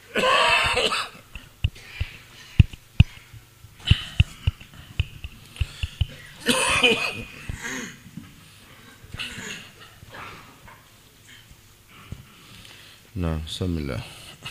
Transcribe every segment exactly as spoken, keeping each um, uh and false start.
نعم، بسم الله.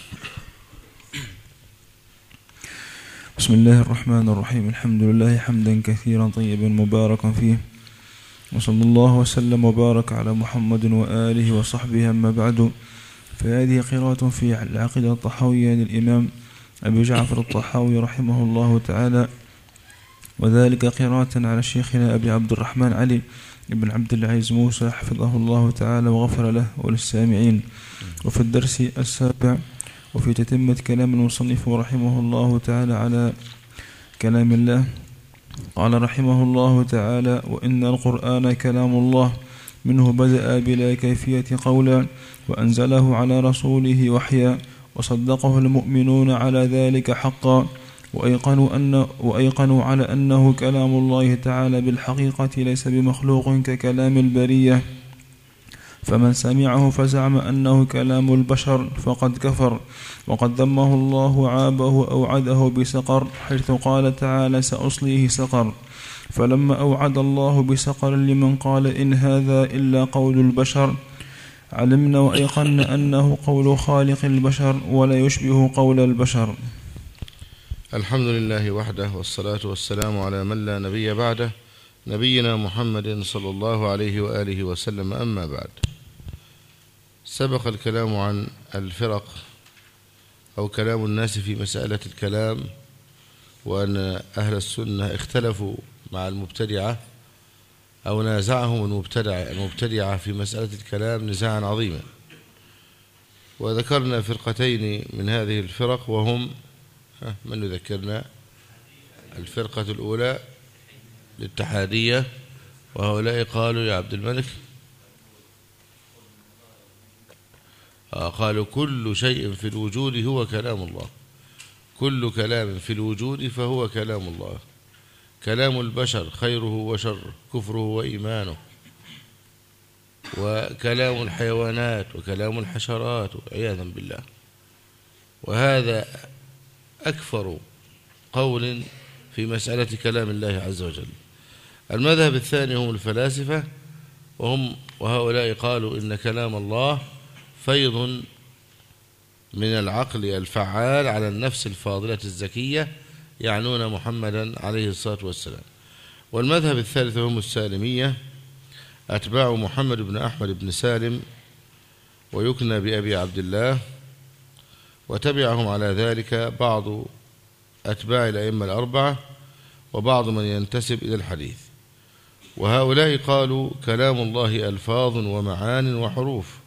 بسم الله الرحمن الرحيم. الحمد لله حمدا كثيرا طيبا مباركا فيه، وصلى الله وسلم وبارك على محمد وآله وصحبه. أما بعد، فهذه قراءة في العقيدة الطحاوية للإمام أبي جعفر الطحاوي رحمه الله تعالى، وذلك قراءة على شيخنا أبي عبد الرحمن علي بن عبد العزيز موسى حفظه الله تعالى وغفر له وللسامعين. وفي الدرس السابع وفي تتمة كلام المصنف رحمه الله تعالى على كلام الله، قال رحمه الله تعالى: وإن القرآن كلام الله، منه بدأ بلا كيفية قولا، وأنزله على رسوله وحيا، وصدقه المؤمنون على ذلك حقا، وأيقنوا, أن وأيقنوا على أنه كلام الله تعالى بالحقيقة ليس بمخلوق ككلام البرية. فمن سمعه فزعم أنه كلام البشر فقد كفر، وقد ذمه الله وعابه أوعده بسقر، حيث قال تعالى: سأصليه سقر. فلما أوعد الله بسقر لمن قال إن هذا إلا قول البشر، علمنا وأيقنا أنه قول خالق البشر ولا يشبه قول البشر. الحمد لله وحده، والصلاة والسلام على من لا نبي بعده، نبينا محمد صلى الله عليه وآله وسلم. أما بعد، سبق الكلام عن الفرق أو كلام الناس في مسألة الكلام، وأن أهل السنة اختلفوا مع المبتدعة أو نازعهم المبتدع المبتدعة في مسألة الكلام نزاعا عظيما. وذكرنا فرقتين من هذه الفرق، وهم من يذكرنا؟ الفرقة الأولى للاتحادية، وهؤلاء قالوا يا عبد الملك قالوا كل شيء في الوجود هو كلام الله، كل كلام في الوجود فهو كلام الله، كلام البشر خيره وشره، كفره وإيمانه، وكلام الحيوانات وكلام الحشرات عياذا بالله. وهذا أكثر قول في مسألة كلام الله عز وجل. المذهب الثاني هم الفلاسفة، وهم وهؤلاء قالوا إن كلام الله فيض من العقل الفعال على النفس الفاضلة الزكية، يعنون محمدا عليه الصلاة والسلام. والمذهب الثالث هم السالمية، أتباع محمد بن أحمد بن سالم، ويكنى بأبي عبد الله، وتبعهم على ذلك بعض أتباع الأئمة الأربعة وبعض من ينتسب إلى الحديث. وهؤلاء قالوا كلام الله ألفاظ ومعان وحروف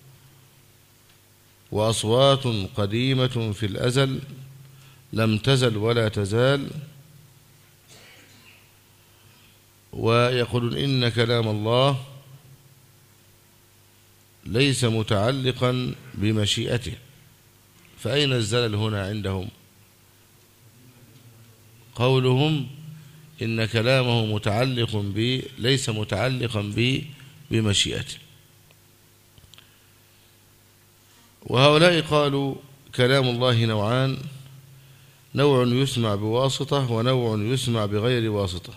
وأصوات قديمة في الأزل لم تزل ولا تزال، ويقولون إن كلام الله ليس متعلقا بمشيئته. فأين الزلل هنا عندهم؟ قولهم إن كلامه متعلق ب ليس متعلقا ب بمشيئته. وهؤلاء قالوا كلام الله نوعان، نوع يسمع بواسطة ونوع يسمع بغير واسطة،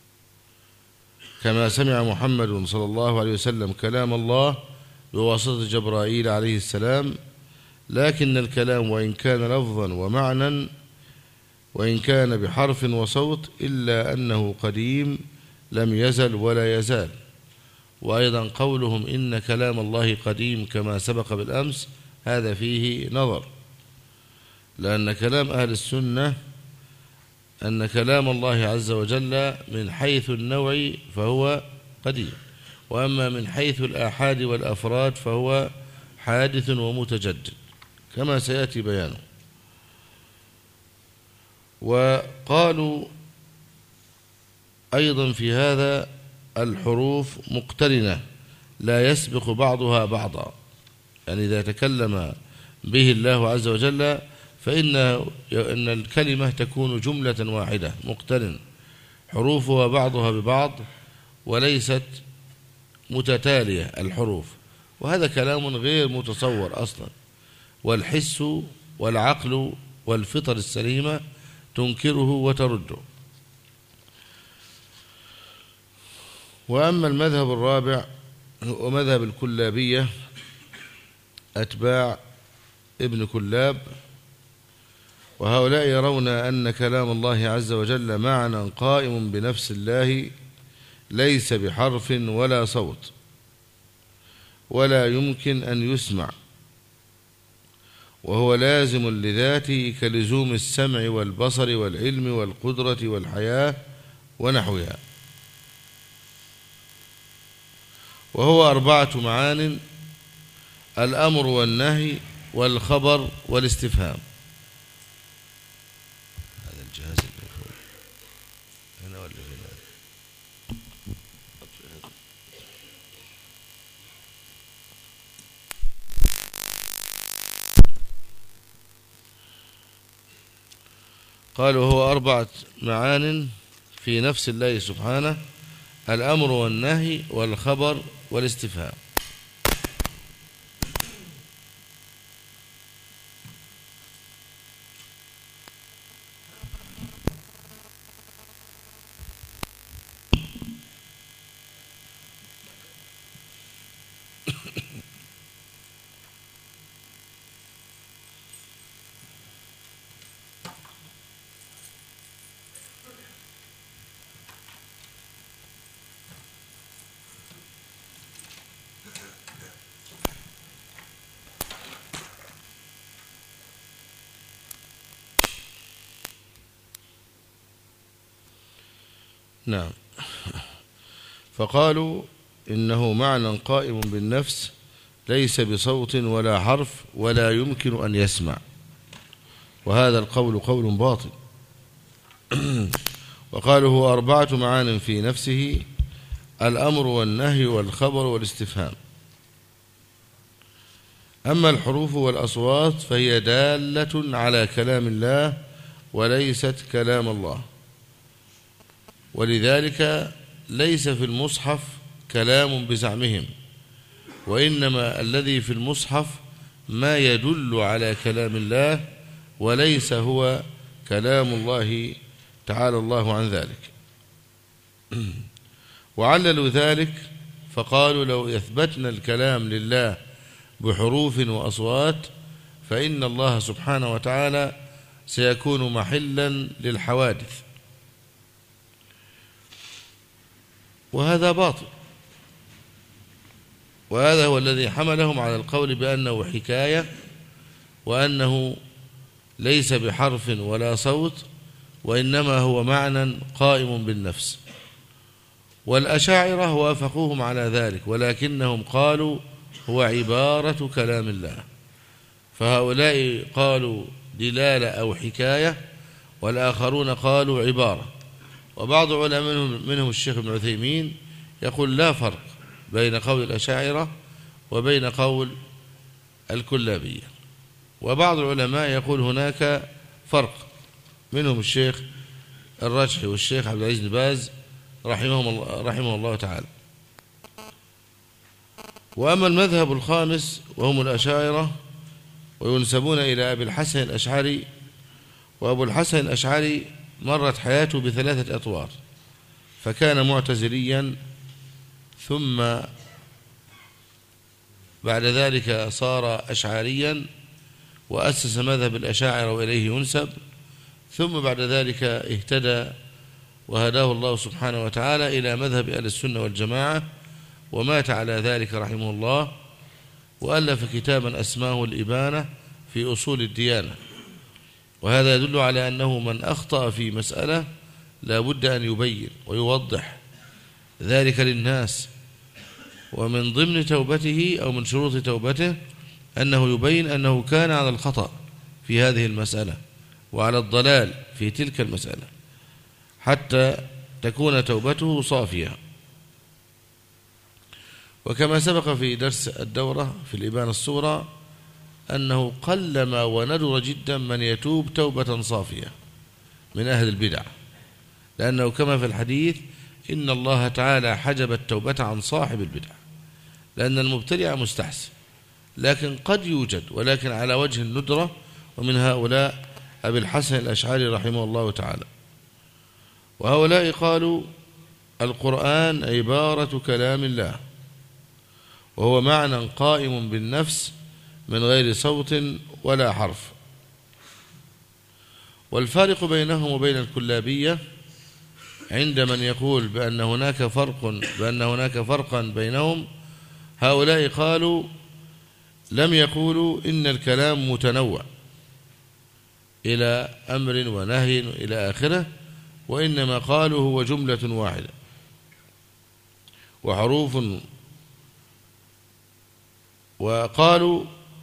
كما سمع محمد صلى الله عليه وسلم كلام الله بواسطة جبرائيل عليه السلام. لكن الكلام وإن كان لفظا ومعنى، وإن كان بحرف وصوت، إلا أنه قديم لم يزل ولا يزال. وأيضا قولهم إن كلام الله قديم كما سبق بالأمس، هذا فيه نظر، لأن كلام أهل السنة أن كلام الله عز وجل من حيث النوع فهو قديم، وأما من حيث الآحاد والأفراد فهو حادث ومتجدد كما سيأتي بيانه. وقالوا أيضا في هذا الحروف مقترنة لا يسبق بعضها بعضا، يعني إذا تكلم به الله عز وجل فإن إن الكلمة تكون جملة واحدة مقترن، حروفها بعضها ببعض وليست متتالية الحروف، وهذا كلام غير متصور أصلا. والحس والعقل والفطر السليمة تنكره وترده. وأما المذهب الرابع هو مذهب الكلابية أتباع ابن كلاب، وهؤلاء يرون أن كلام الله عز وجل معنى قائم بنفس الله ليس بحرف ولا صوت ولا يمكن أن يسمع، وهو لازم لذاته كلزوم السمع والبصر والعلم والقدرة والحياة ونحوها. وهو أربعة معان: الأمر والنهي والخبر والاستفهام. هذا الجهاز اللي فوق هنا ولا هنا؟ قالوا هو أربعة معان في نفس الله سبحانه: الأمر والنهي والخبر والاستفهام. نعم. فقالوا إنه معنى قائم بالنفس ليس بصوت ولا حرف ولا يمكن أن يسمع، وهذا القول قول باطل. وقالوا هو أربعة معان في نفسه: الأمر والنهي والخبر والاستفهام. أما الحروف والأصوات فهي دالة على كلام الله وليست كلام الله، ولذلك ليس في المصحف كلام بزعمهم، وإنما الذي في المصحف ما يدل على كلام الله وليس هو كلام الله تعالى الله عن ذلك. وعللوا ذلك فقالوا: لو يثبتنا الكلام لله بحروف وأصوات فإن الله سبحانه وتعالى سيكون محلا للحوادث، وهذا باطل. وهذا هو الذي حملهم على القول بأنه حكاية، وأنه ليس بحرف ولا صوت، وإنما هو معنى قائم بالنفس. والأشاعرة وافقوهم على ذلك، ولكنهم قالوا هو عبارة كلام الله. فهؤلاء قالوا دلالة أو حكاية، والآخرون قالوا عبارة. وبعض علماء منهم, منهم الشيخ ابن عثيمين يقول لا فرق بين قول الأشاعرة وبين قول الكلابية. وبعض العلماء يقول هناك فرق، منهم الشيخ الرجحي والشيخ عبد العزيز بن باز رحمهم الله, رحمه الله تعالى. وأما المذهب الخامس وهم الأشاعرة وينسبون إلى أبي الحسن الأشعري، وأبو الحسن الأشعري مرت حياته بثلاثة أطوار، فكان معتزليا، ثم بعد ذلك صار أشعريا وأسس مذهب الأشاعرة وإليه ينسب، ثم بعد ذلك اهتدى وهداه الله سبحانه وتعالى إلى مذهب أهل السنة والجماعة، ومات على ذلك رحمه الله، وألف كتابا أسماه الإبانة في أصول الديانة. وهذا يدل على أنه من أخطأ في مسألة لا بد أن يبين ويوضح ذلك للناس، ومن ضمن توبته أو من شروط توبته أنه يبين أنه كان على الخطأ في هذه المسألة وعلى الضلال في تلك المسألة حتى تكون توبته صافية. وكما سبق في درس الدورة في الإبانة الصورة أنه قلما وندر جدا من يتوب توبة صافية من أهل البدع، لأنه كما في الحديث إن الله تعالى حجب التوبة عن صاحب البدع، لأن المبتدع مستحسن، لكن قد يوجد ولكن على وجه الندرة ومن هؤلاء أبي الحسن الأشعري رحمه الله تعالى. وهؤلاء قالوا القرآن عبارة كلام الله، وهو معنى قائم بالنفس من غير صوت ولا حرف. والفارق بينهم وبين الكلابية عند من يقول بأن هناك فرق بأن هناك فرقا بينهم، هؤلاء قالوا لم يقولوا إن الكلام متنوع إلى أمر ونهي إلى آخره، وإنما قالوا هو جملة واحدة وحروف. وقالوا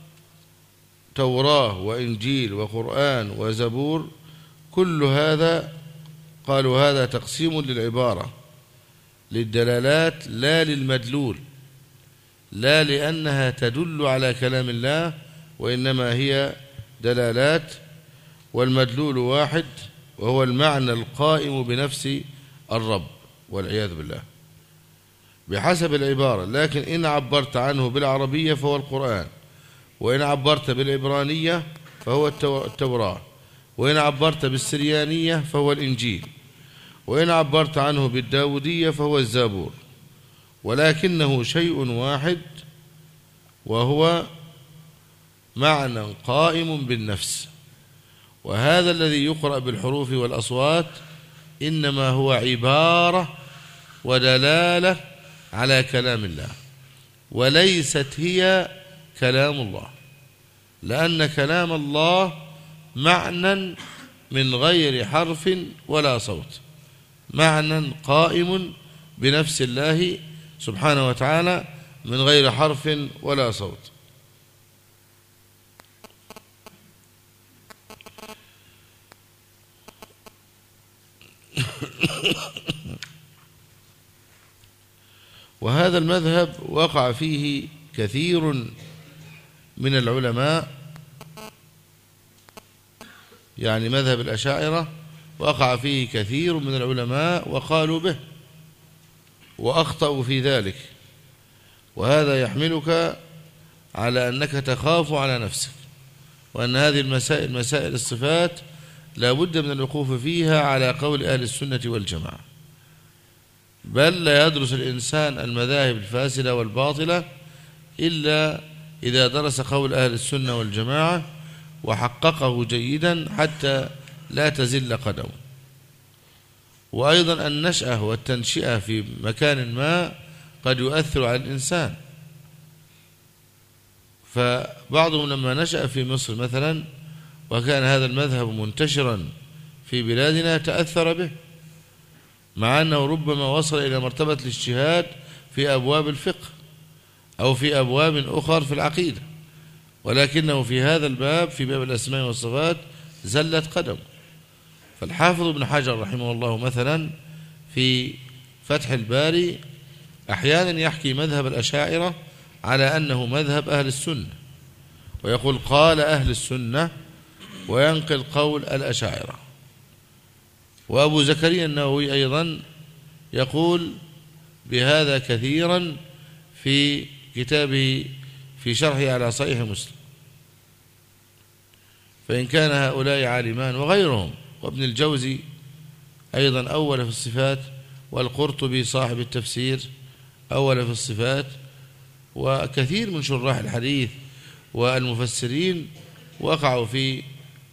توراة وإنجيل وقرآن وزبور كل هذا، قالوا هذا تقسيم للعبارة للدلالات لا للمدلول، لا لأنها تدل على كلام الله، وإنما هي دلالات، والمدلول واحد وهو المعنى القائم بنفس الرب والعياذ بالله بحسب العبارة. لكن إن عبرت عنه بالعربية فهو القرآن، وإن عبرت بالعبرانية فهو التوراة، وإن عبرت بالسريانية فهو الإنجيل، وإن عبرت عنه بالداودية فهو الزبور، ولكنه شيء واحد وهو معنى قائم بالنفس. وهذا الذي يقرأ بالحروف والأصوات إنما هو عبارة ودلالة على كلام الله، وليست هي كلام الله، لأن كلام الله معنى من غير حرف ولا صوت، معنى قائم بنفس الله سبحانه وتعالى من غير حرف ولا صوت. وهذا المذهب وقع فيه كثير من العلماء، يعني مذهب الأشاعرة وقع فيه كثير من العلماء وقالوا به وأخطأوا في ذلك. وهذا يحملك على أنك تخاف على نفسك، وأن هذه المسائل مسائل الصفات لا بد من الوقوف فيها على قول أهل السنة والجماعة، بل لا يدرس الإنسان المذاهب الفاسدة والباطلة إلا إذا درس قول أهل السنة والجماعة وحققه جيدا حتى لا تزل قدمه. وأيضا النشأة والتنشئة في مكان ما قد يؤثر على الإنسان، فبعضهم لما نشأ في مصر مثلا وكان هذا المذهب منتشرا في بلادنا تأثر به، مع أنه ربما وصل إلى مرتبة الاجتهاد في أبواب الفقه أو في أبواب أخرى في العقيدة، ولكنه في هذا الباب في باب الأسماء والصفات زلت قدم. فالحافظ ابن حجر رحمه الله مثلا في فتح الباري أحيانا يحكي مذهب الأشاعرة على أنه مذهب أهل السنة، ويقول قال أهل السنة، وينقل قول الأشاعرة. وأبو زكريا النووي أيضا يقول بهذا كثيرا في كتابه في شرحه على صحيح مسلم. فإن كان هؤلاء عالمان وغيرهم، وابن الجوزي أيضا أول في الصفات، والقرطبي صاحب التفسير أول في الصفات، وكثير من شراح الحديث والمفسرين وقعوا في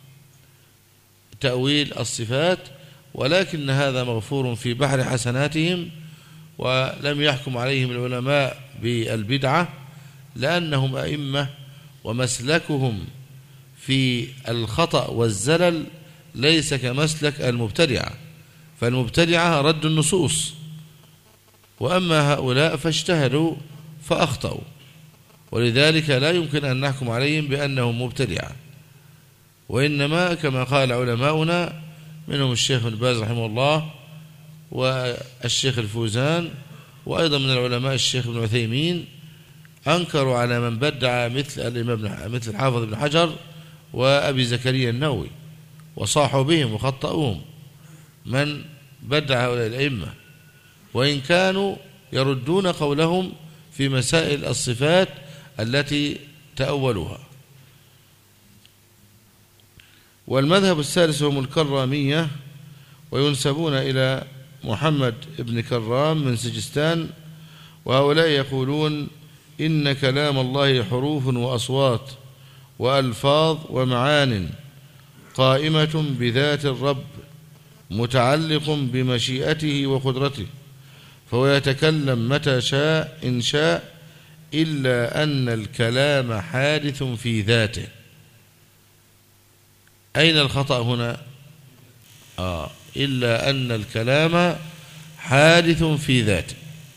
تأويل الصفات، ولكن هذا مغفور في بحر حسناتهم، ولم يحكم عليهم العلماء بالبدعة، لأنهم أئمة ومسلكهم في الخطأ والزلل ليس كمسلك المبتدعة، فالمبتدعة رد النصوص، وأما هؤلاء فاجتهدوا فأخطأوا، ولذلك لا يمكن أن نحكم عليهم بأنهم مبتدعة، وإنما كما قال علماؤنا منهم الشيخ ابن باز رحمه الله والشيخ الفوزان، وأيضا من العلماء الشيخ ابن عثيمين، أنكروا على من بدع مثل الإمام مثل الحافظ ابن حجر وأبي زكريا النووي، وصاحوا بهم وخطأوهم من بدع هؤلاء الأئمة، وإن كانوا يردون قولهم في مسائل الصفات التي تأولوها. والمذهب الثالث هم الكرامية، وينسبون إلى محمد بن كرام من سجستان، وهؤلاء يقولون إن كلام الله حروف وأصوات وألفاظ ومعان قائمة بذات الرب متعلق بمشيئته وقدرته، فهو يتكلم متى شاء إن شاء، إلا أن الكلام حادث في ذاته. أين الخطأ هنا؟ آه إلا أن الكلام حادث في ذاته،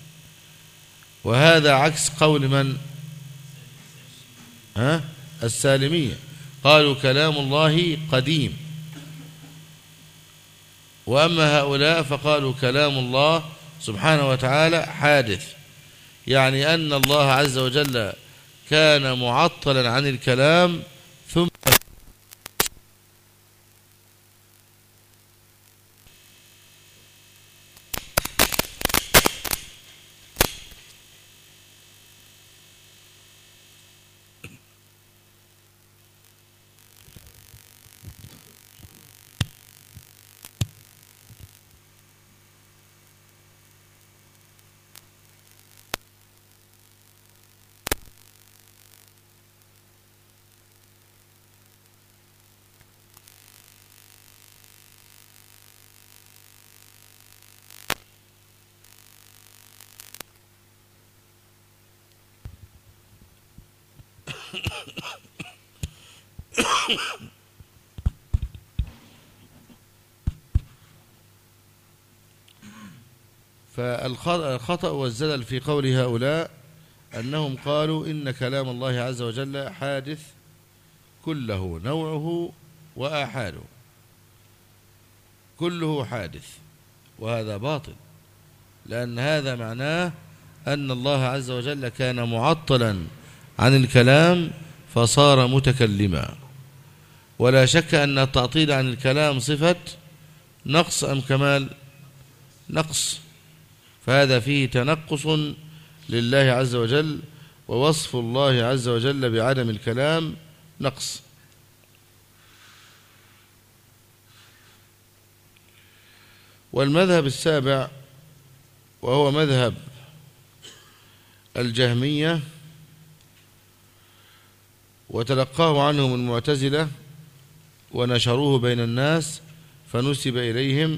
وهذا عكس قول من؟ ها؟ السالمية، قالوا كلام الله قديم، وأما هؤلاء فقالوا كلام الله سبحانه وتعالى حادث، يعني أن الله عز وجل كان معطلا عن الكلام ثم فالخطأ والزلل في قول هؤلاء أنهم قالوا إن كلام الله عز وجل حادث كله، نوعه وآحاده كله حادث، وهذا باطل، لأن هذا معناه أن الله عز وجل كان معطلا عن الكلام فصار متكلما. ولا شك أن التعطيل عن الكلام صفة نقص أم كمال؟ نقص، فهذا فيه تنقص لله عز وجل، ووصف الله عز وجل بعدم الكلام نقص. والمذهب السابع وهو مذهب الجهمية، وتلقاه عنهم المعتزلة ونشروه بين الناس فنسب إليهم،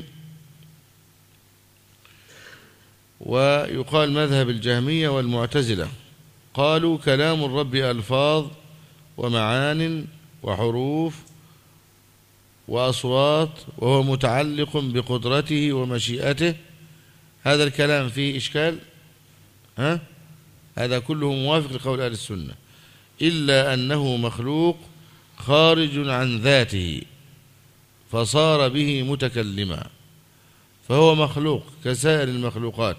ويقال مذهب الجهمية والمعتزلة قالوا كلام الرب ألفاظ ومعان وحروف وأصوات، وهو متعلق بقدرته ومشيئته. هذا الكلام فيه إشكال؟ ها؟ هذا كله موافق لقول أهل السنة، إلا أنه مخلوق خارج عن ذاته فصار به متكلما، فهو مخلوق كسائر المخلوقات،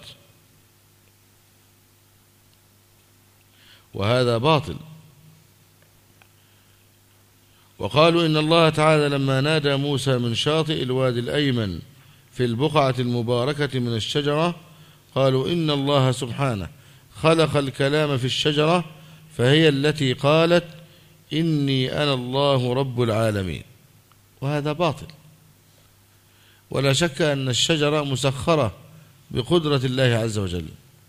وهذا باطل. وقالوا إن الله تعالى لما نادى موسى من شاطئ الوادي الأيمن في البقعة المباركة من الشجرة، قالوا إن الله سبحانه خلق الكلام في الشجرة فهي التي قالت إني أنا الله رب العالمين، وهذا باطل. ولا شك أن الشجرة مسخرة بقدرة الله عز وجل،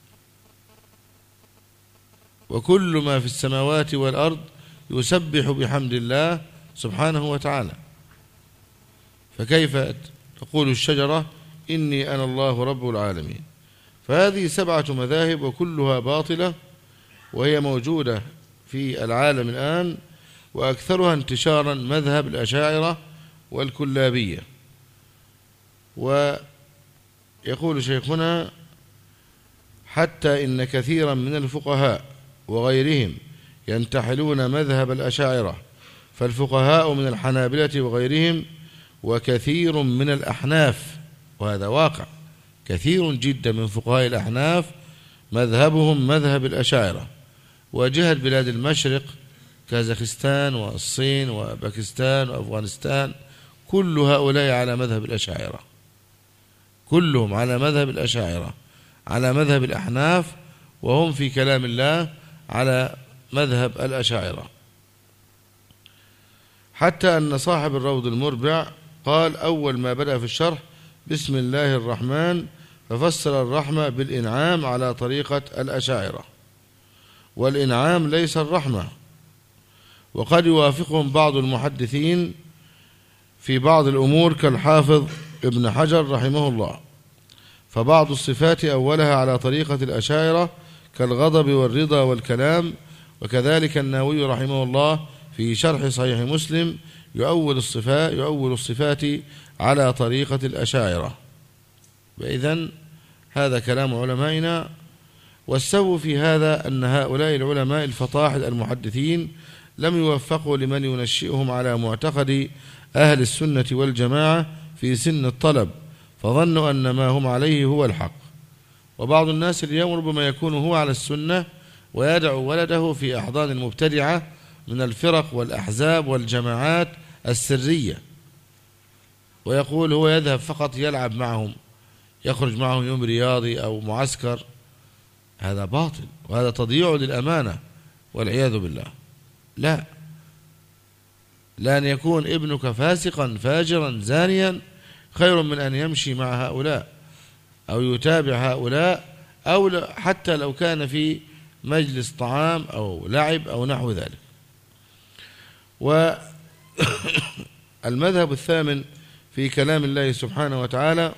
وكل ما في السماوات والأرض يسبح بحمد الله سبحانه وتعالى، فكيف تقول الشجرة إني أنا الله رب العالمين؟ فهذه سبعة مذاهب وكلها باطلة، وهي موجودة في العالم الآن، وأكثرها انتشارا مذهب الأشاعرة والكلابية. ويقول شيخنا حتى إن كثيرا من الفقهاء وغيرهم ينتحلون مذهب الأشاعرة، فالفقهاء من الحنابلة وغيرهم وكثير من الأحناف، وهذا واقع، كثير جدا من فقهاء الأحناف مذهبهم مذهب الأشاعرة، وجهة بلاد المشرق كازاخستان والصين وباكستان وأفغانستان كل هؤلاء على مذهب الأشاعرة، كلهم على مذهب الأشاعرة، على مذهب الأحناف، وهم في كلام الله على مذهب الأشاعرة. حتى أن صاحب الروض المربع قال أول ما بدأ في الشرح بسم الله الرحمن، ففسر الرحمة بالإنعام على طريقة الأشاعرة، والإنعام ليس الرحمة. وقد يوافقهم بعض المحدثين في بعض الأمور كالحافظ ابن حجر رحمه الله، فبعض الصفات أولها على طريقة الأشاعرة كالغضب والرضا والكلام. وكذلك النووي رحمه الله في شرح صحيح مسلم يؤول الصفات يؤول الصفات على طريقة الأشاعرة. إذن هذا كلام علمائنا. والسبب في هذا أن هؤلاء العلماء الفطاحل المحدثين لم يوفقوا لمن ينشئهم على معتقد أهل السنة والجماعة في سن الطلب، فظنوا أن ما هم عليه هو الحق. وبعض الناس اليوم ربما يكون هو على السنة ويدعو ولده في أحضان المبتدعة من الفرق والأحزاب والجماعات السرية، ويقول هو يذهب فقط يلعب معهم، يخرج معهم يوم رياضي أو معسكر. هذا باطل، وهذا تضييع للأمانة والعياذ بالله. لا لأن يكون ابنك فاسقا فاجرا زانيا خير من أن يمشي مع هؤلاء أو يتابع هؤلاء، أو حتى لو كان في مجلس طعام أو لعب أو نحو ذلك. والمذهب الثامن في كلام الله سبحانه وتعالى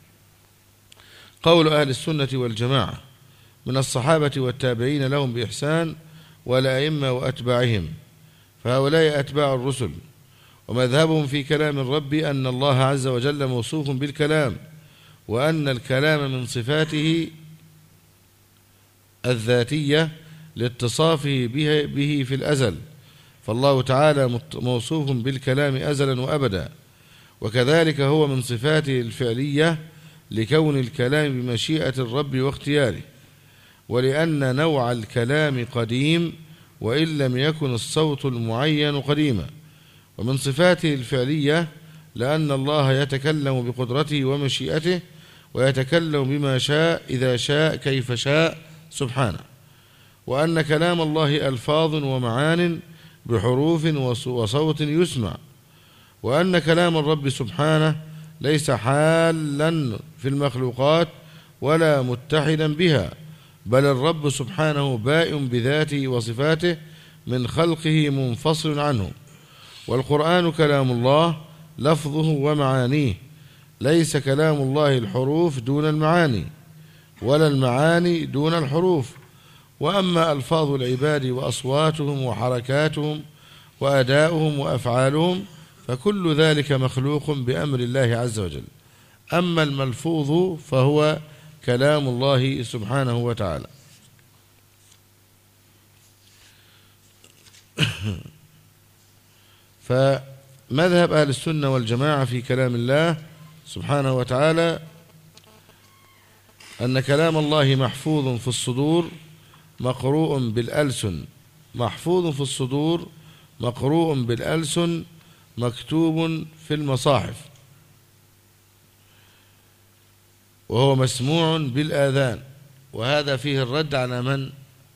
قول أهل السنة والجماعة من الصحابة والتابعين لهم بإحسان والأئمة وأتباعهم، فهؤلاء أتباع الرسل. ومذهبهم في كلام الرب أن الله عز وجل موصوف بالكلام، وأن الكلام من صفاته الذاتية لاتصافه به, به في الأزل، فالله تعالى موصوف بالكلام أزلا وأبدا. وكذلك هو من صفاته الفعلية لكون الكلام بمشيئة الرب واختياره، ولأن نوع الكلام قديم وإن لم يكن الصوت المعين قديما. ومن صفاته الفعلية لأن الله يتكلم بقدرته ومشيئته، ويتكلم بما شاء إذا شاء كيف شاء سبحانه. وأن كلام الله ألفاظ ومعان بحروف وصوت يسمع. وأن كلام الرب سبحانه ليس حالا في المخلوقات ولا متحدا بها، بل الرب سبحانه بائن بذاته وصفاته من خلقه منفصل عنه. والقرآن كلام الله لفظه ومعانيه، ليس كلام الله الحروف دون المعاني ولا المعاني دون الحروف. وأما ألفاظ العباد وأصواتهم وحركاتهم وأداؤهم وأفعالهم فكل ذلك مخلوق بأمر الله عز وجل. أما الملفوظ فهو كلام الله سبحانه وتعالى. فمذهب أهل السنة والجماعة في كلام الله سبحانه وتعالى أن كلام الله محفوظ في الصدور مقروء بالألسن، محفوظ في الصدور مقروء بالألسن مكتوب في المصاحف، وهو مسموع بالآذان. وهذا فيه الرد على من؟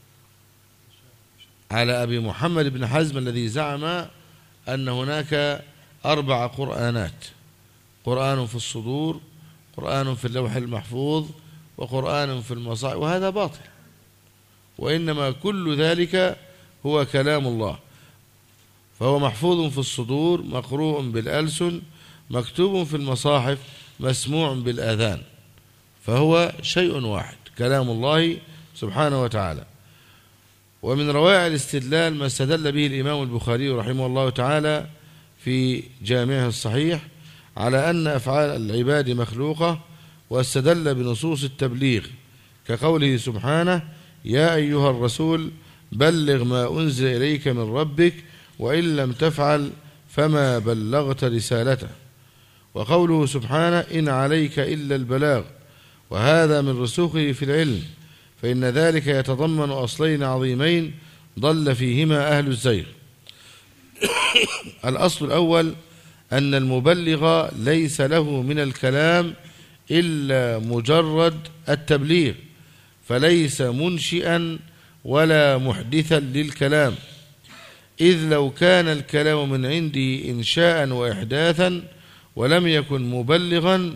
على أبي محمد بن حزم الذي زعم أن هناك أربع قرآنات: قرآن في الصدور، قرآن في اللوح المحفوظ، وقرآن في المصاحف. وهذا باطل، وإنما كل ذلك هو كلام الله. فهو محفوظ في الصدور مقروء بالألسن مكتوب في المصاحف مسموع بالآذان، فهو شيء واحد كلام الله سبحانه وتعالى. ومن روائع الاستدلال ما استدل به الإمام البخاري رحمه الله تعالى في جامعه الصحيح على أن أفعال العباد مخلوقة، واستدل بنصوص التبليغ كقوله سبحانه: يا أيها الرسول بلغ ما أنزل إليك من ربك وإن لم تفعل فما بلغت رسالته. وقوله سبحانه: إن عليك إلا البلاغ، وهذا من رسوخه في العلم، فإن ذلك يتضمن أصلين عظيمين ضل فيهما أهل الزيغ. الأصل الأول أن المبلغ ليس له من الكلام إلا مجرد التبليغ، فليس منشئا ولا محدثا للكلام، إذ لو كان الكلام من عندي إنشاء وإحداثا ولم يكن مبلغا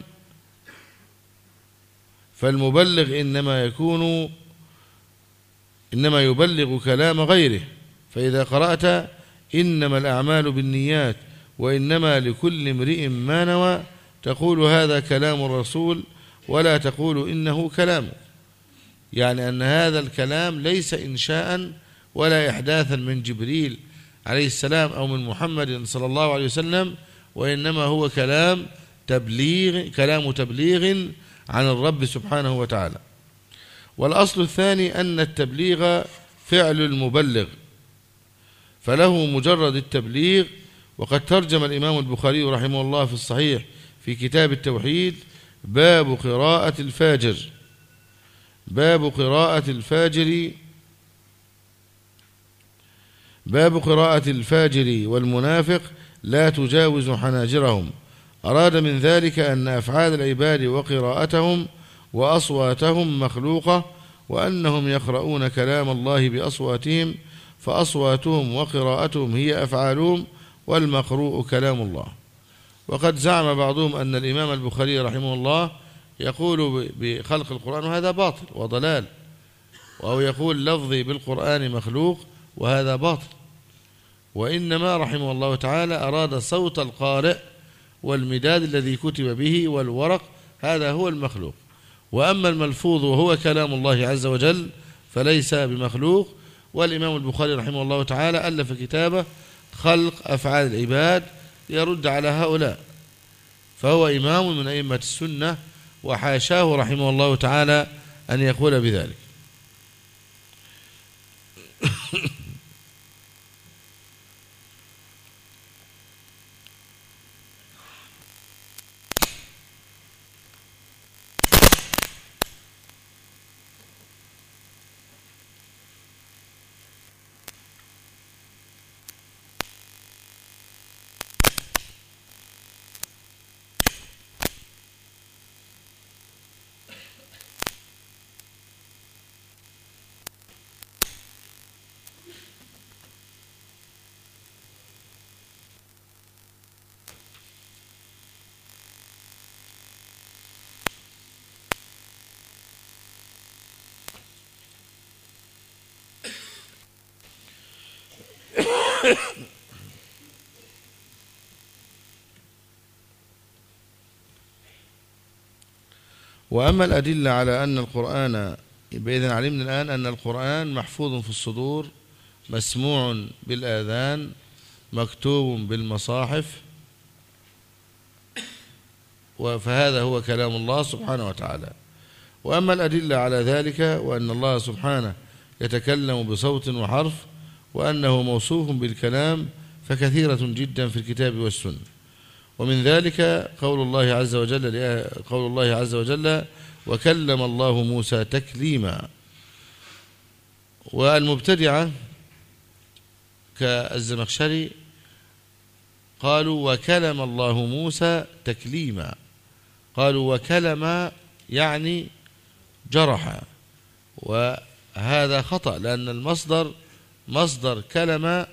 فالمبلغ إنما يكون إنما يبلغ كلام غيره. فإذا قرأت إنما الأعمال بالنيات وإنما لكل امرئ ما نوى تقول هذا كلام الرسول ولا تقول إنه كلامه، يعني أن هذا الكلام ليس إنشاء ولا إحداثا من جبريل عليه السلام أو من محمد صلى الله عليه وسلم، وإنما هو كلام تبليغ كلام تبليغ عن الرب سبحانه وتعالى. والأصل الثاني أن التبليغ فعل المبلغ فله مجرد التبليغ. وقد ترجم الإمام البخاري رحمه الله في الصحيح في كتاب التوحيد باب قراءة الفاجر باب قراءة الفاجر باب قراءة الفاجر والمنافق لا تجاوز حناجرهم. أراد من ذلك أن أفعال العباد وقراءتهم وأصواتهم مخلوقة، وأنهم يقرؤون كلام الله بأصواتهم، فأصواتهم وقراءتهم هي أفعالهم والمقروء كلام الله. وقد زعم بعضهم أن الإمام البخاري رحمه الله يقول بخلق القرآن وهذا باطل وضلال، أو يقول لفظي بالقرآن مخلوق وهذا باطل، وإنما رحمه الله تعالى أراد صوت القارئ والمداد الذي كتب به والورق، هذا هو المخلوق. وأما الملفوظ وهو كلام الله عز وجل فليس بمخلوق. والإمام البخاري رحمه الله تعالى ألف كتابه خلق أفعال العباد يرد على هؤلاء، فهو إمام من أئمة السنة، وحاشاه رحمه الله تعالى أن يقول بذلك. وأما الأدلة على أن القرآن، إذن علمنا الآن أن القرآن محفوظ في الصدور، مسموع بالآذان، مكتوب بالمصاحف، فهذا هو كلام الله سبحانه وتعالى. وأما الأدلة على ذلك وأن الله سبحانه يتكلم بصوت وحرف وأنه موصوف بالكلام فكثيرة جدا في الكتاب والسنة. ومن ذلك قول الله عز وجل قول الله عز وجل وكلم الله موسى تكليما. والمبتدعة كالزمخشري قالوا وكلم الله موسى تكليما، قالوا وكلم يعني جرح، وهذا خطأ لأن المصدر مصدر كلم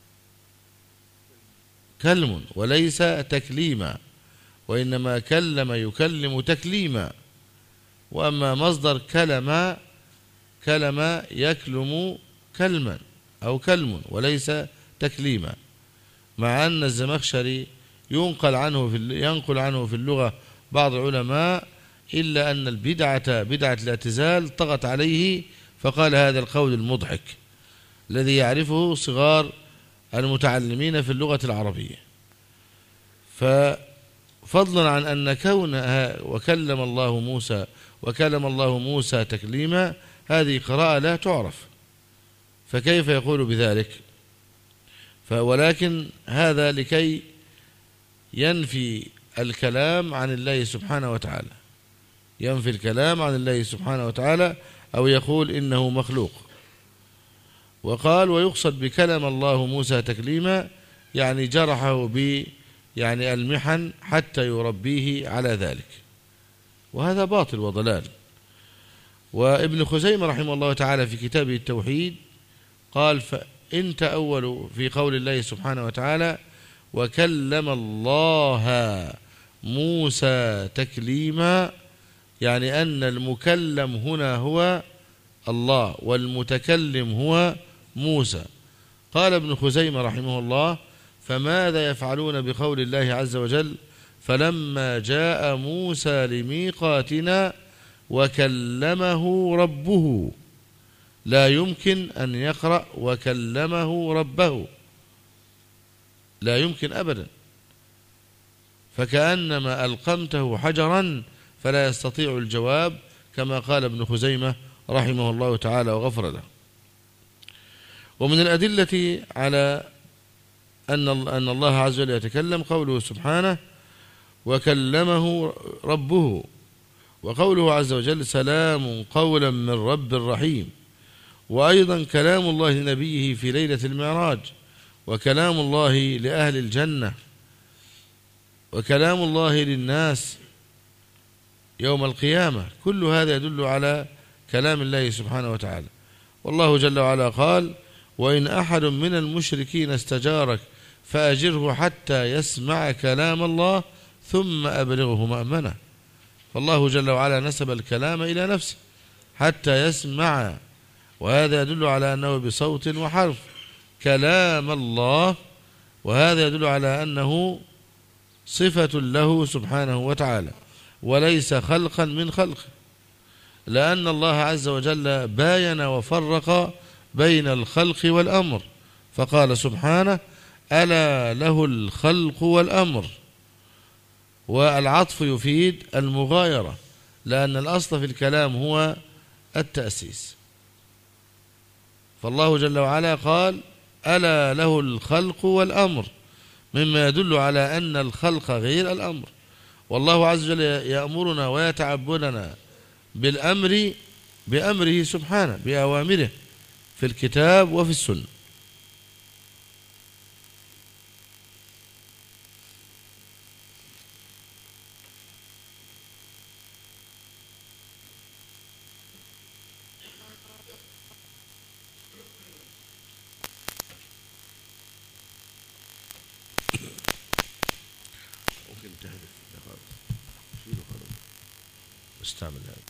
كلم وليس تكليما، وإنما كلم يكلم تكليما. وأما مصدر كلم كلم يكلم كلما أو كلم وليس تكليما، مع أن الزمخشري ينقل عنه في ينقل عنه في اللغة بعض العلماء إلا أن البدعة بدعة الاعتزال طغت عليه، فقال هذا القول المضحك الذي يعرفه صغار المتعلمين في اللغة العربية. ففضلا عن أن كونها وكلم الله موسى وكلم الله موسى تكليما هذه قراءة لا تعرف، فكيف يقول بذلك؟ ولكن هذا لكي ينفي الكلام عن الله سبحانه وتعالى، ينفي الكلام عن الله سبحانه وتعالى أو يقول إنه مخلوق. وقال ويقصد بكلم الله موسى تكليما يعني جرحه ب يعني المحن حتى يربيه على ذلك، وهذا باطل وضلال. وابن خزيمة رحمه الله تعالى في كتابه التوحيد قال إن تأولوا في قول الله سبحانه وتعالى وكلم الله موسى تكليما، يعني أن المكلم هنا هو الله والمتكلم هو موسى. قال ابن خزيمة رحمه الله فماذا يفعلون بقول الله عز وجل فلما جاء موسى لميقاتنا وكلمه ربه؟ لا يمكن أن يقرأ وكلمه ربه، لا يمكن أبدا، فكأنما ألقمته حجرا فلا يستطيع الجواب، كما قال ابن خزيمة رحمه الله تعالى وغفر له. ومن الأدلة على أن أن الله عز وجل يتكلم قوله سبحانه وكلمه ربه، وقوله عز وجل سلام قولا من رب رحيم، وأيضا كلام الله لنبيه في ليلة المعراج، وكلام الله لأهل الجنة، وكلام الله للناس يوم القيامة، كل هذا يدل على كلام الله سبحانه وتعالى. والله جل وعلا قال وإن أحد من المشركين استجارك فأجره حتى يسمع كلام الله ثم أبلغه مأمنه. فالله جل وعلا نسب الكلام إلى نفسه حتى يسمع، وهذا يدل على أنه بصوت وحرف كلام الله، وهذا يدل على أنه صفة له سبحانه وتعالى وليس خلقا من خلقه، لأن الله عز وجل باين وفرق بين الخلق والأمر، فقال سبحانه ألا له الخلق والأمر، والعطف يفيد المغايرة، لأن الأصل في الكلام هو التأسيس. فالله جل وعلا قال ألا له الخلق والأمر، مما يدل على أن الخلق غير الأمر، والله عز وجل يأمرنا ويتعبدنا بالأمر بأمره سبحانه بأوامره في الكتاب وفي السنة. ممكن تهدف شيله خلاص استعمل هذا.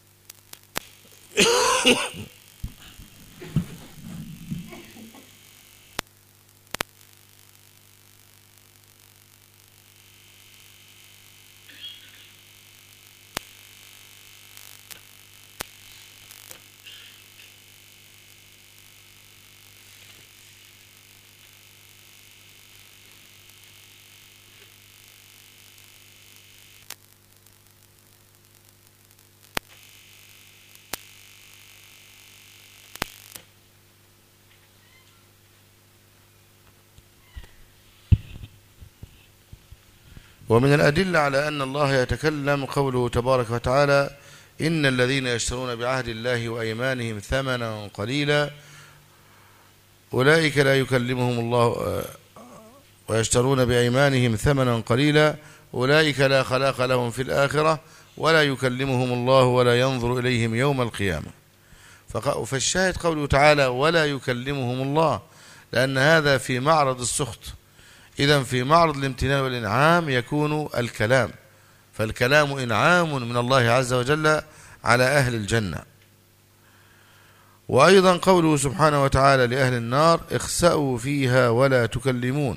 ومن الأدلة على أن الله يتكلم قوله تبارك وتعالى إن الذين يشترون بعهد الله وأيمانهم ثمنا قليلا أولئك لا يكلمهم الله ويشترون بأيمانهم ثمنا قليلا أولئك لا خلاق لهم في الآخرة ولا يكلمهم الله ولا ينظر إليهم يوم القيامة. فالشاهد قوله تعالى ولا يكلمهم الله، لأن هذا في معرض السخط، إذن في معرض الامتنان والإنعام يكون الكلام، فالكلام إنعام من الله عز وجل على أهل الجنة. وأيضا قوله سبحانه وتعالى لأهل النار اخسأوا فيها ولا تكلمون،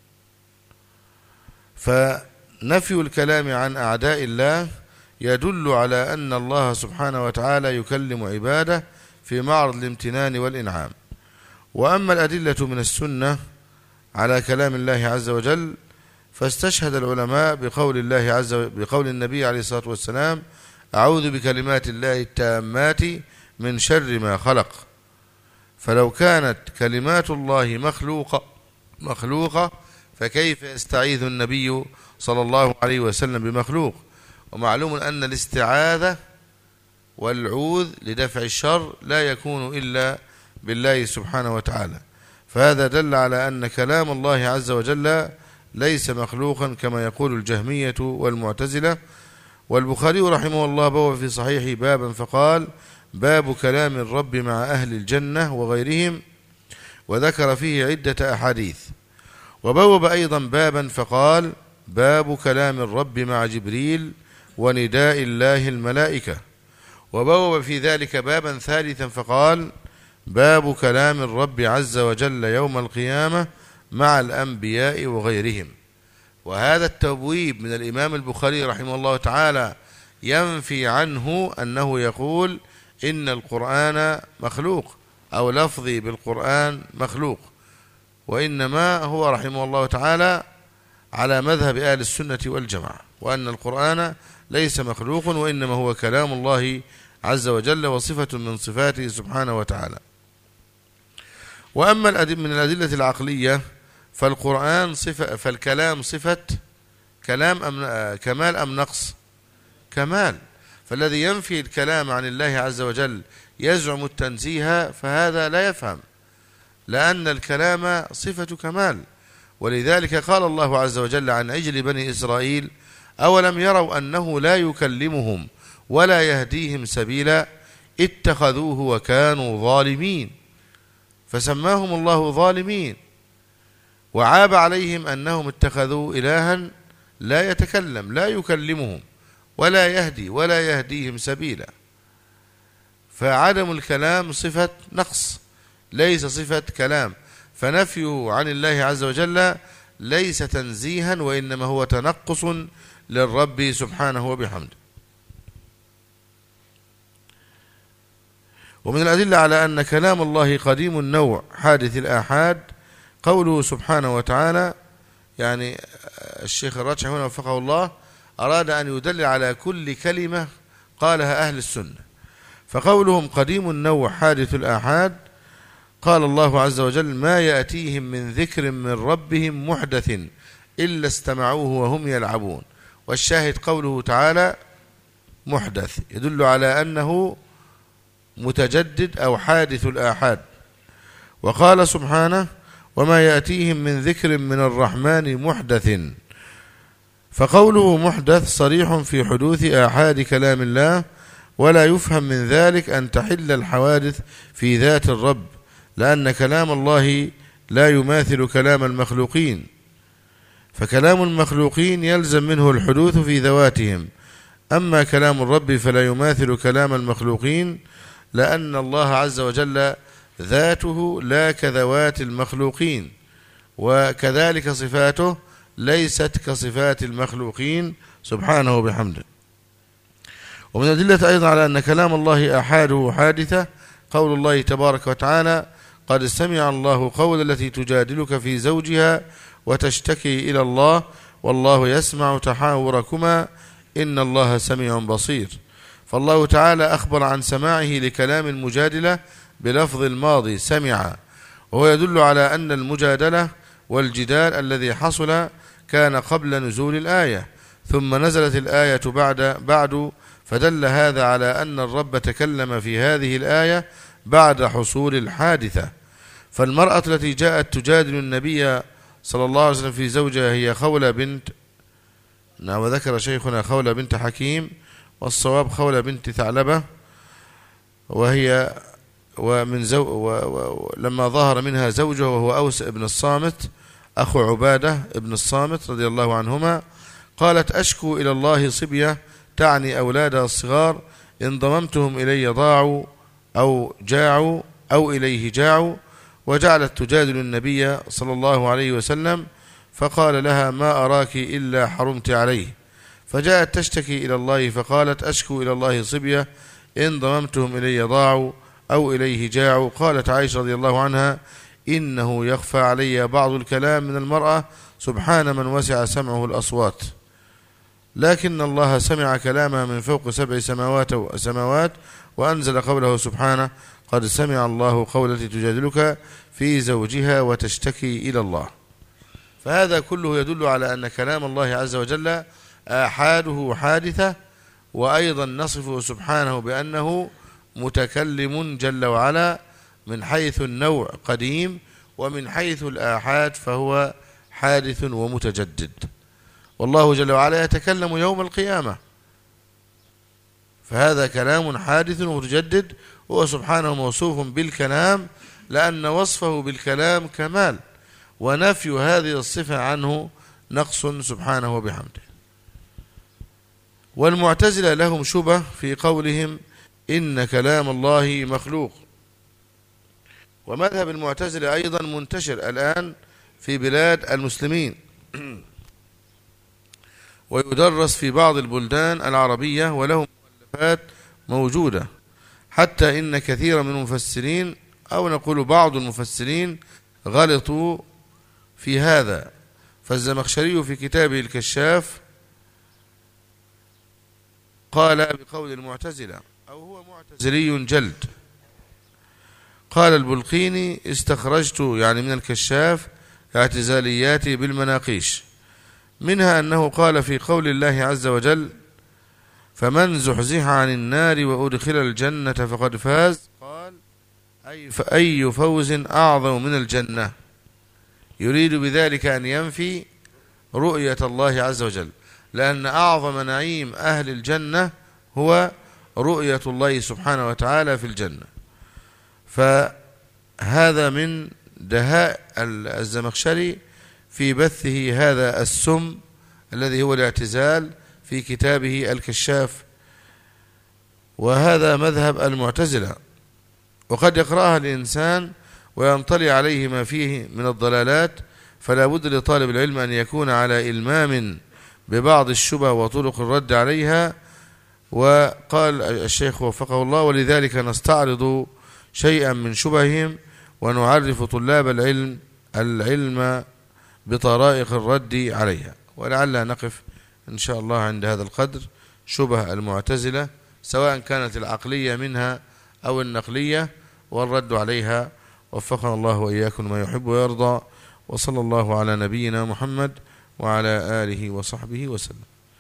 فنفي الكلام عن أعداء الله يدل على أن الله سبحانه وتعالى يكلم عباده في معرض الامتنان والإنعام. وأما الأدلة من السنة على كلام الله عز وجل فاستشهد العلماء بقول الله عز وجل بقول النبي عليه الصلاة والسلام أعوذ بكلمات الله التامات من شر ما خلق، فلو كانت كلمات الله مخلوقة مخلوقة فكيف يستعيذ النبي صلى الله عليه وسلم بمخلوق؟ ومعلوم أن الاستعاذة والعوذ لدفع الشر لا يكون إلا بالله سبحانه وتعالى، فهذا دل على أن كلام الله عز وجل ليس مخلوقا كما يقول الجهمية والمعتزلة. والبخاري رحمه الله بوى في صحيح بابا فقال باب كلام الرب مع أهل الجنة وغيرهم، وذكر فيه عدة أحاديث. وبوب أيضا بابا فقال: باب كلام الرب مع جبريل ونداء الله الملائكة. وبوب في ذلك بابا ثالثا فقال: باب كلام الرب عز وجل يوم القيامة مع الأنبياء وغيرهم. وهذا التبويب من الإمام البخاري رحمه الله تعالى ينفي عنه أنه يقول إن القرآن مخلوق أو لفظي بالقرآن مخلوق، وإنما هو رحمه الله تعالى على مذهب أهل السنة والجماعة، وأن القرآن ليس مخلوق وإنما هو كلام الله عز وجل وصفة من صفاته سبحانه وتعالى. وأما من الأدلة العقلية فالقرآن صفة، فالكلام صفة كلام أم كمال أم نقص؟ كمال. فالذي ينفي الكلام عن الله عز وجل يزعم التنزيه فهذا لا يفهم، لأن الكلام صفة كمال. ولذلك قال الله عز وجل عن عجل بني إسرائيل: أولم يروا أنه لا يكلمهم ولا يهديهم سبيلا اتخذوه وكانوا ظالمين. فسماهم الله ظالمين، وعاب عليهم أنهم اتخذوا إلها لا يتكلم لا يكلمهم ولا يهدي ولا يهديهم سبيلا. فعدم الكلام صفة نقص ليس صفة كلام، فنفيه عن الله عز وجل ليس تنزيها وإنما هو تنقص للرب سبحانه وبحمده. ومن الأدلة على أن كلام الله قديم النوع حادث الآحاد قوله سبحانه وتعالى، يعني الشيخ الرجحي هنا وفقه الله أراد أن يدل على كل كلمة قالها أهل السنة، فقولهم قديم النوع حادث الآحاد قال الله عز وجل: ما يأتيهم من ذكر من ربهم محدث إلا استمعوه وهم يلعبون. والشاهد قوله تعالى محدث يدل على أنه متجدد أو حادث الآحاد. وقال سبحانه: وما يأتيهم من ذكر من الرحمن محدث. فقوله محدث صريح في حدوث آحاد كلام الله، ولا يفهم من ذلك أن تحل الحوادث في ذات الرب، لأن كلام الله لا يماثل كلام المخلوقين، فكلام المخلوقين يلزم منه الحدوث في ذواتهم، أما كلام الرب فلا يماثل كلام المخلوقين، لأن الله عز وجل ذاته لا كذوات المخلوقين، وكذلك صفاته ليست كصفات المخلوقين سبحانه وبحمده. ومن الأدلة أيضا على أن كلام الله أحاده حادثة قول الله تبارك وتعالى: قد سمع الله قول التي تجادلك في زوجها وتشتكي إلى الله والله يسمع تحاوركما إن الله سميع بصير. فالله تعالى أخبر عن سماعه لكلام المجادلة بلفظ الماضي سمع، وهو يدل على أن المجادلة والجدال الذي حصل كان قبل نزول الآية، ثم نزلت الآية بعد بعد فدل هذا على أن الرب تكلم في هذه الآية بعد حصول الحادثة. فالمرأة التي جاءت تجادل النبي صلى الله عليه وسلم في زوجها هي خولة بنت نعم وذكر شيخنا خولة بنت حكيم، والصواب خولة بنت ثعلبة، وهي ومن زو و و لما ظهر منها زوجها وهو أوس بن الصامت أخو عبادة بن الصامت رضي الله عنهما، قالت: أشكو إلى الله صبية، تعني أولادها الصغار، إن ضممتهم إلي ضاعوا أو جاعوا أو إليه جاعوا. وجعلت تجادل النبي صلى الله عليه وسلم، فقال لها: ما أراك إلا حرمت عليه. فجاءت تشتكي إلى الله فقالت: أشكو إلى الله صبية، إن ضممتهم إلي ضاعوا أو إليه جاعوا. قالت عائشة رضي الله عنها: إنه يخفى علي بعض الكلام من المرأة، سبحان من وسع سمعه الأصوات. لكن الله سمع كلامها من فوق سبع سماوات سماوات وأنزل قوله سبحانه: قد سمع الله قول التي تجادلك في زوجها وتشتكي إلى الله. فهذا كله يدل على أن كلام الله عز وجل آحاده حادثة، وأيضا نصفه سبحانه بأنه متكلم جل وعلا من حيث النوع قديم، ومن حيث الآحاد فهو حادث ومتجدد. والله جل وعلا يتكلم يوم القيامة، فهذا كلام حادث ومتجدد، هو سبحانه موصوف بالكلام لأن وصفه بالكلام كمال، ونفي هذه الصفة عنه نقص سبحانه وبحمده. والمعتزلة لهم شبه في قولهم إن كلام الله مخلوق. ومذهب المعتزلة أيضا منتشر الآن في بلاد المسلمين ويدرس في بعض البلدان العربية، وله مؤلفات موجودة، حتى إن كثير من المفسرين أو نقول بعض المفسرين غلطوا في هذا. فالزمخشري في كتابه الكشاف قال بقول المعتزلة، أو هو معتزلي جلد. قال البلقيني استخرجت يعني من الكشاف اعتزالياتي بالمناقيش، منها أنه قال في قول الله عز وجل فمن زحزح عن النار وأدخل الجنة فقد فاز، قال أي فأي فوز أعظم من الجنة، يريد بذلك أن ينفي رؤية الله عز وجل، لأن أعظم نعيم أهل الجنة هو رؤية الله سبحانه وتعالى في الجنة. فهذا من دهاء الزمخشري في بثه هذا السم الذي هو الاعتزال في كتابه الكشاف، وهذا مذهب المعتزلة. وقد يقرأها الإنسان وينطلي عليه ما فيه من الضلالات، فلا بد لطالب العلم أن يكون على إلمام ببعض الشبه وطرق الرد عليها. وقال الشيخ وفقه الله ولذلك نستعرض شيئا من شبههم ونعرف طلاب العلم العلم بطرائق الرد عليها. ولعل نقف إن شاء الله عند هذا القدر. شبه المعتزلة سواء كانت العقلية منها أو النقلية، والرد عليها. وفقنا الله وإياكم ما يحب ويرضى، وصلى الله على نبينا محمد وعلى آله وصحبه وسلم.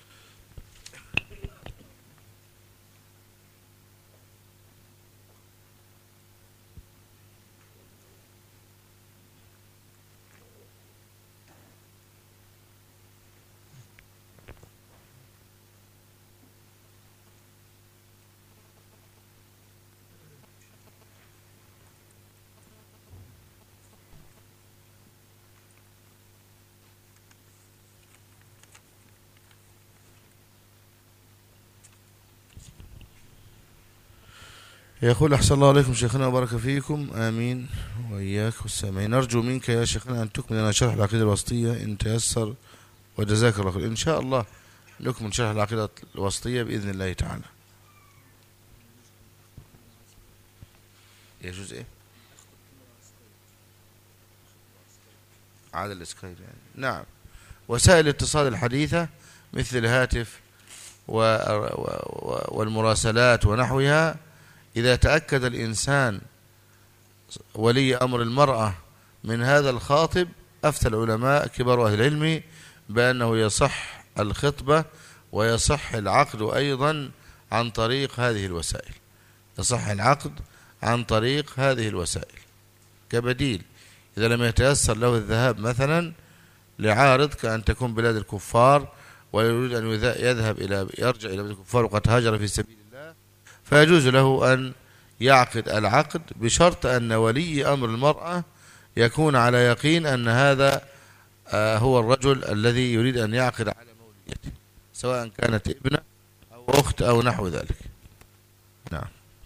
يقول أحسن الله عليكم شيخنا وبارك فيكم، آمين وإياك والسامعين. نرجو منك يا شيخنا أن تكمل لنا شرح العقيدة الوسطية إن تيسر، وجزاك الله خير. إن شاء الله نكمل شرح العقيدة الوسطية بإذن الله تعالى. يجوز إيه؟ عاد الإسكايب يعني. نعم، وسائل الاتصال الحديثة مثل الهاتف والمراسلات ونحوها، إذا تأكد الإنسان ولي أمر المرأة من هذا الخاطب، أفتى العلماء كبار أهل العلم بأنه يصح الخطبة ويصح العقد أيضا عن طريق هذه الوسائل. يصح العقد عن طريق هذه الوسائل كبديل إذا لم يتيسر له الذهاب مثلا لعارض كأن تكون بلاد الكفار ويريد أن يذهب إلى يرجع إلى بلاد الكفار وقد هاجر في سبيل الله، فيجوز له أن يعقد العقد بشرط أن ولي أمر المرأة يكون على يقين أن هذا هو الرجل الذي يريد أن يعقد على موليته، سواء كانت ابنة أو أخت أو نحو ذلك. نعم.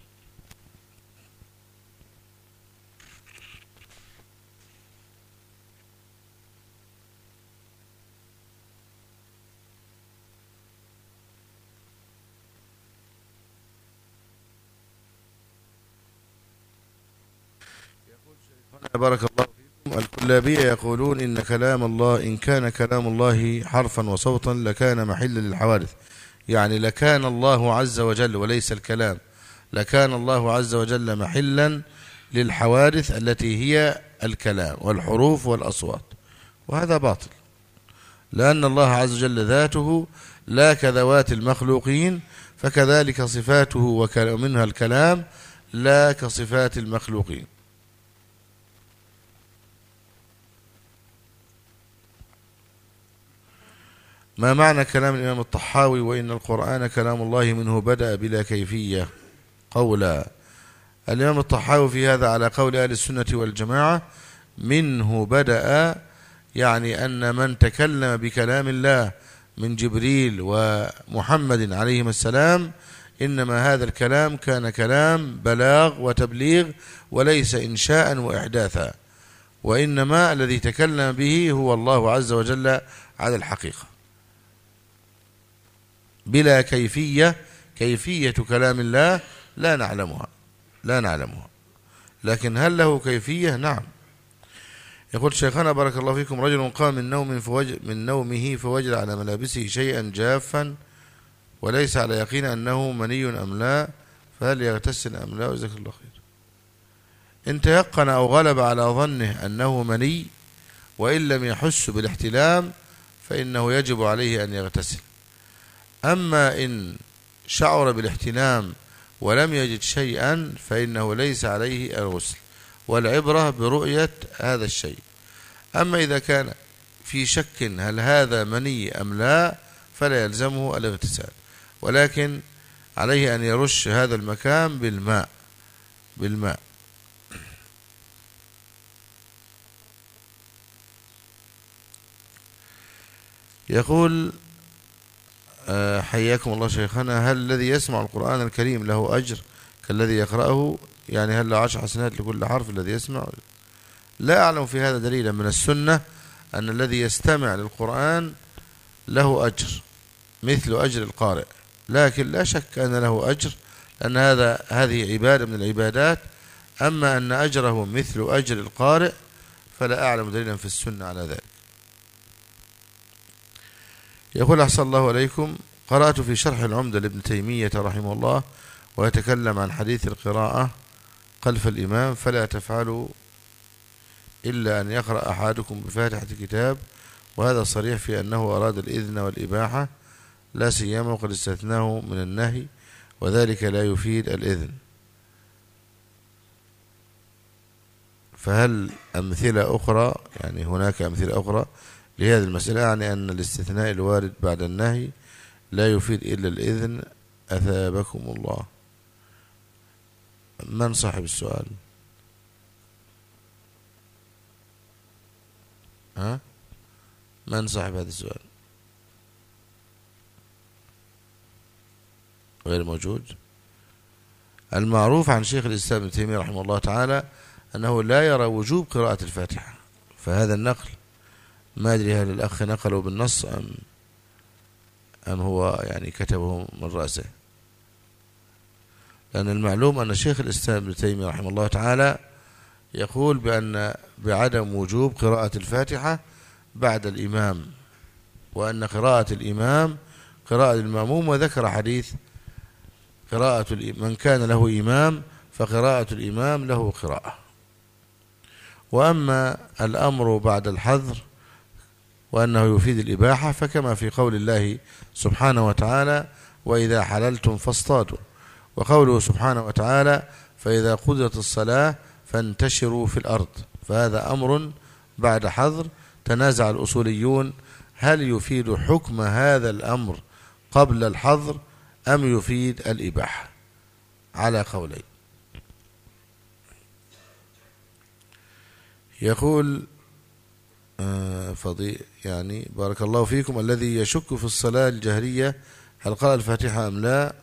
بارك الله فيكم. الكلابية يقولون إن كلام الله إن كان كلام الله حرفا وصوتا لكان محلا للحوادث، يعني لكان الله عز وجل وليس الكلام، لكان الله عز وجل محلا للحوادث التي هي الكلام والحروف والأصوات، وهذا باطل، لأن الله عز وجل ذاته لا كذوات المخلوقين، فكذلك صفاته ومنها الكلام لا كصفات المخلوقين. ما معنى كلام الإمام الطحاوي وإن القرآن كلام الله منه بدأ بلا كيفية قولا؟ الإمام الطحاوي في هذا على قول أهل السنة والجماعة منه بدأ، يعني أن من تكلم بكلام الله من جبريل ومحمد عليهما السلام إنما هذا الكلام كان كلام بلاغ وتبليغ وليس إنشاء وإحداثا، وإنما الذي تكلم به هو الله عز وجل على الحقيقة بلا كيفية. كيفية كلام الله لا نعلمها لا نعلمها لكن هل له كيفية؟ نعم. يقول شيخنا بارك الله فيكم: رجل قام من نوم فوجد من نومه فوجد على ملابسه شيئا جافا وليس على يقين أنه مني أم لا، فهل يغتسل أم لا؟ جزاك الله خير. إن تيقن أو غلب على ظنه أنه مني وإن لم يحس بالاحتلام فإنه يجب عليه أن يغتسل. أما إن شعر بالاحتلام ولم يجد شيئا فإنه ليس عليه الغسل، والعبرة برؤية هذا الشيء. أما إذا كان في شك هل هذا مني أم لا فلا يلزمه الاغتسال، ولكن عليه أن يرش هذا المكان بالماء بالماء يقول حياكم الله شيخنا: هل الذي يسمع القرآن الكريم له أجر كالذي يقرأه؟ يعني هل له عشر حسنات لكل حرف الذي يسمع؟ لا أعلم في هذا دليلا من السنة أن الذي يستمع للقرآن له أجر مثل أجر القارئ، لكن لا شك أن له أجر لأن هذا هذه عبادة من العبادات. أما أن أجره مثل أجر القارئ فلا أعلم دليلا في السنة على ذلك. يقول أحسن الله عليكم: قرأت في شرح العمدة لابن تيمية رحمه الله ويتكلم عن حديث القراءة خلف الإمام: فلا تفعلوا إلا أن يقرأ أحدكم بفاتحة الكتاب، وهذا صريح في أنه أراد الإذن والإباحة لا سيما وقد استثناه من النهي، وذلك لا يفيد الإذن. فهل أمثلة أخرى، يعني هناك أمثلة أخرى لهذه المسألة، يعني أن الاستثناء الوارد بعد النهي لا يفيد إلا الإذن؟ أثابكم الله. من صاحب السؤال؟ ها؟ من صاحب هذا السؤال؟ غير موجود. المعروف عن شيخ الإسلام ابن تيمية رحمه الله تعالى أنه لا يرى وجوب قراءة الفاتحة، فهذا النقل ما أدري هل الأخ نقله بالنص أم أم هو يعني كتبه من رأسه، لأن المعلوم أن شيخ الإسلام ابن تيمية رحمه الله تعالى يقول بأن بعدم وجوب قراءة الفاتحة بعد الإمام، وأن قراءة الإمام قراءة المأموم، وذكر حديث قراءة من كان له إمام فقراءة الإمام له قراءة. وأما الأمر بعد الحظر وأنه يفيد الإباحة فكما في قول الله سبحانه وتعالى: وإذا حللتم فاصطادوا، وقوله سبحانه وتعالى: فإذا قضيت الصلاة فانتشروا في الأرض، فهذا أمر بعد حظر. تنازع الأصوليون هل يفيد حكم هذا الأمر قبل الحظر أم يفيد الإباحة، على قولين. يقول فضي يعني بارك الله فيكم: الذي يشك في الصلاة الجهرية هل قرأ الفاتحة أم لا،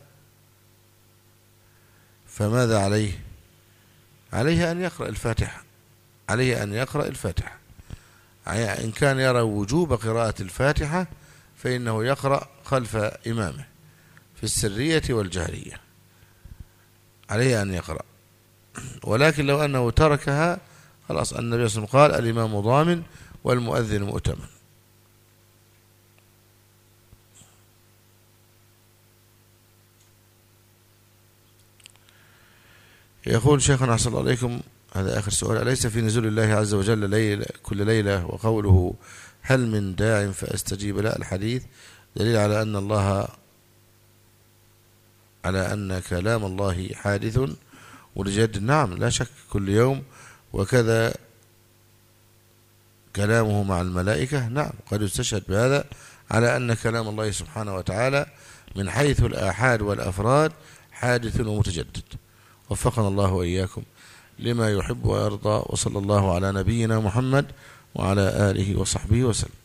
فماذا عليه؟ عليه أن يقرأ الفاتحة عليه أن يقرأ الفاتحة إن كان يرى وجوب قراءة الفاتحة فإنه يقرأ خلف إمامه في السرية والجهرية، عليه أن يقرأ. ولكن لو أنه تركها خلاص، النبي صلى الله عليه وسلم قال: الإمام ضامن والمؤذن مؤتمن. يقول شيخنا أحسن الله عليكم، هذا آخر سؤال: أليس في نزول الله عز وجل ليلة كل ليلة وقوله هل من داع فأستجيب له الحديث دليل على أن الله على أن كلام الله حادث ولجد؟ نعم لا شك، كل يوم. وكذا كلامه مع الملائكة، نعم قد يستشهد بهذا على أن كلام الله سبحانه وتعالى من حيث الآحاد والأفراد حادث ومتجدد. وفقنا الله وإياكم لما يحب ويرضى، وصلى الله على نبينا محمد وعلى آله وصحبه وسلم.